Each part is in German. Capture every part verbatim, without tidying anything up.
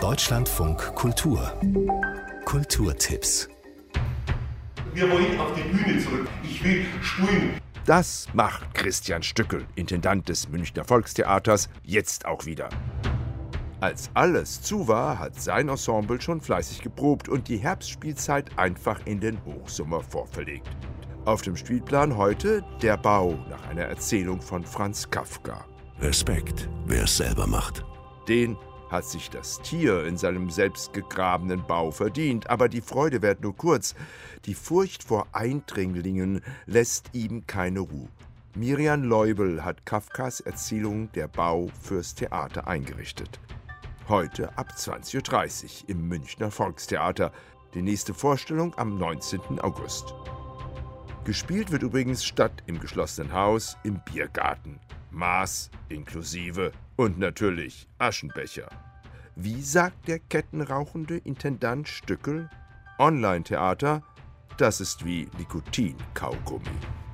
Deutschlandfunk Kultur. Kulturtipps. Wir wollen auf die Bühne zurück. Ich will spielen. Das macht Christian Stückel, Intendant des Münchner Volkstheaters, jetzt auch wieder. Als alles zu war, hat sein Ensemble schon fleißig geprobt und die Herbstspielzeit einfach in den Hochsommer vorverlegt. Auf dem Spielplan heute der Bau nach einer Erzählung von Franz Kafka. Respekt, wer es selber macht. Den hat sich das Tier in seinem selbstgegrabenen Bau verdient, aber die Freude währt nur kurz. Die Furcht vor Eindringlingen lässt ihm keine Ruhe. Miriam Leubel hat Kafkas Erzählung Der Bau fürs Theater eingerichtet. Heute ab zwanzig Uhr dreißig im Münchner Volkstheater. Die nächste Vorstellung am neunzehnten August. Gespielt wird übrigens statt im geschlossenen Haus im Biergarten. Maß inklusive und natürlich Aschenbecher. Wie sagt der kettenrauchende Intendant Stückel? Online-Theater, das ist wie Nikotin-Kaugummi.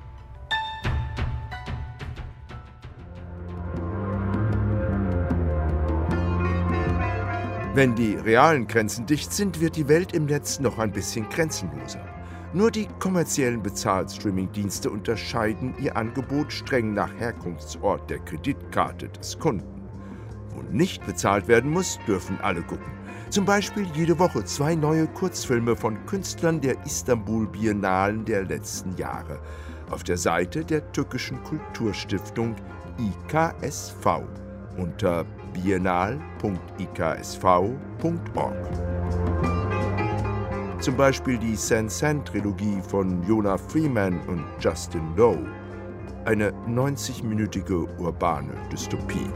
Wenn die realen Grenzen dicht sind, wird die Welt im Netz noch ein bisschen grenzenloser. Nur die kommerziellen Bezahlstreaming-Dienste unterscheiden ihr Angebot streng nach Herkunftsort der Kreditkarte des Kunden. Wo nicht bezahlt werden muss, dürfen alle gucken. Zum Beispiel jede Woche zwei neue Kurzfilme von Künstlern der Istanbul-Biennalen der letzten Jahre. Auf der Seite der türkischen Kulturstiftung I K S V unter biennal punkt i k s v punkt org. Zum Beispiel die Sense-Trilogie von Jonah Freeman und Justin Lowe. Eine neunzigminütige urbane Dystopie.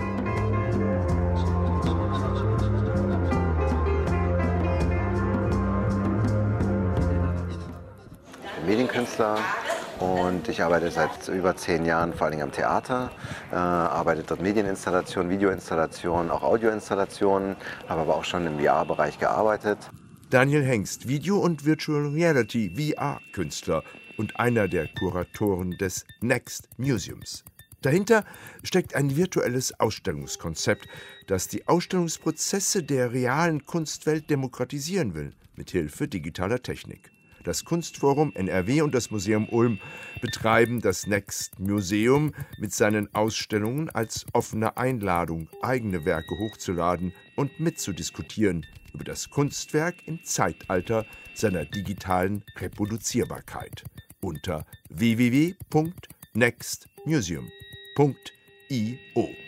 Medienkünstler und ich arbeite seit über zehn Jahren vor allem am Theater, äh, arbeite dort Medieninstallationen, Videoinstallationen, auch Audioinstallationen, habe aber auch schon im V R-Bereich gearbeitet. Daniel Hengst, Video- und Virtual Reality V R-Künstler und einer der Kuratoren des Next Museums. Dahinter steckt ein virtuelles Ausstellungskonzept, das die Ausstellungsprozesse der realen Kunstwelt demokratisieren will, mithilfe digitaler Technik. Das Kunstforum N R W und das Museum Ulm betreiben das Next Museum mit seinen Ausstellungen als offene Einladung, eigene Werke hochzuladen und mitzudiskutieren über das Kunstwerk im Zeitalter seiner digitalen Reproduzierbarkeit unter w w w punkt next museum punkt i o.